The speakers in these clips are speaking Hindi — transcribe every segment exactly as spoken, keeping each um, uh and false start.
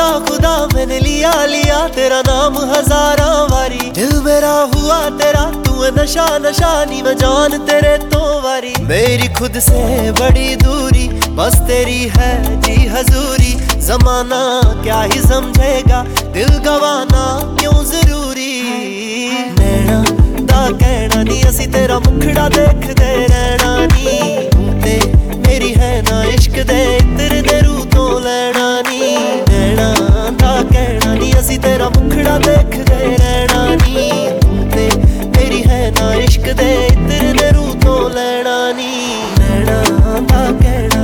खुदा मैंने लिया लिया तेरा नाम हजारा वारी। दिल मेरा हुआ तेरा तू नशा नशा नी मैं जान तेरे तो वारी। मेरी खुद से बड़ी दूरी बस तेरी है जी हजूरी। जमाना क्या ही समझेगा दिल गवाना क्यों जरूरी। नैना दा कहना नी असी तेरा मुखड़ा देखदे रहना नी। ते मेरी है ना इश्क दे इत्र दे रू तो लेना नी। नैना दा कहना नी असी तेरा मुखड़ा देखदे रहना नी। ते मेरी है ना इश्क दे इत्र दे रू तो लेना नी। नैना दा कहना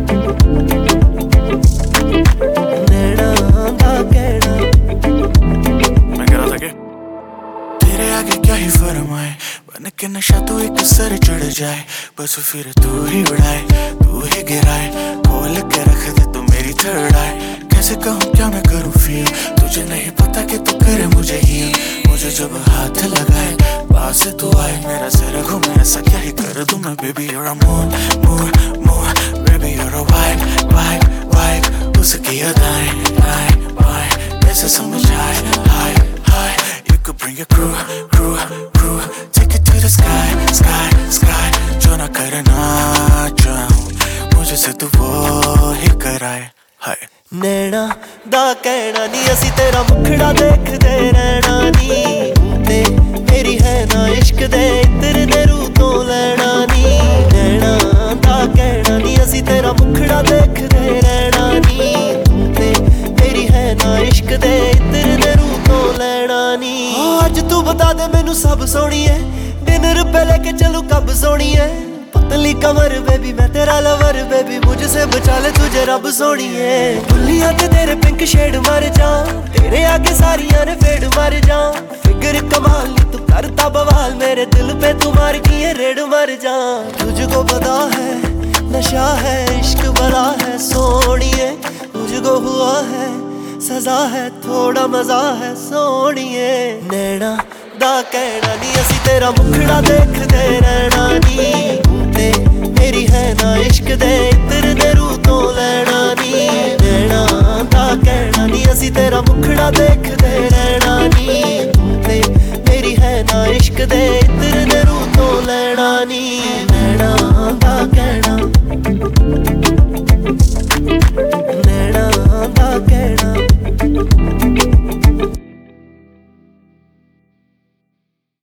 नैना दा कहना। मैं कह रहा था कि तेरे आगे क्या ही फरमाए बन के नशा तो एक सर चढ़ जाए। बस फिर तू ही उड़ाए तू ही गिराए खोल के रख दे तू मेरी थर्ड आए। कैसे कहूँ क्या मैं करूँ फील तुझे नहीं पता कि तू करे मुझे ही। मुझे जब हाथ लगाए पास तू आए मेरा सर घूमे ऐसा क्या ही कर दूँ मैं। Baby you're a moon moon moon baby you're a vibe vibe vibe उसकी अदाएं आए आए कैसे समझ आए हाय हाय। You could bring your crew crew crew take it to the sky sky sky जो ना करना चाहूँ मुझे से तू वो ही कराए हाय। नैना दा कहना नी असी तेरा मुखड़ा देखदे रहना नी। ते मेरी है ना इश्क दे इत्र दे रू तो लेना नी। नैना दा कहना नी असी तेरा मुखड़ा देखदे रहना नी। ते मेरी है ना इश्क दे इत्र दे रू तो लेना नी। अज तू बता दे मैनू सब सोनी है डिनर पे लेके चलू कब सोनी है। पतली कमर बेबी मैं तेरा लवर बेबी मुझसे बचा ले तुझे रब सोनी है। दुनिया ते तेरे पिंक शेड मर जा तेरे आगे सारियां ने फेड मर जा। फिगर कमाल नी तू करता बवाल मेरे दिल पे तू मार किए रेड मर जा। तुझको पता है नशा है इश्क बड़ा है सोनिए। मुझको हुआ है सजा है थोड़ा मजा है सोनिए। नैना दा कहना नी असी तेरा मुखड़ा देखदे रहना नी। ते मेरी है ना इश्क दे इत्र दे रू तो लेना नी। नैना दा कहना नी असी तेरा मुखड़ा देखदे रहना नी। ते मेरी है ना इश्क दे इत्र दे रू तो लेना नी।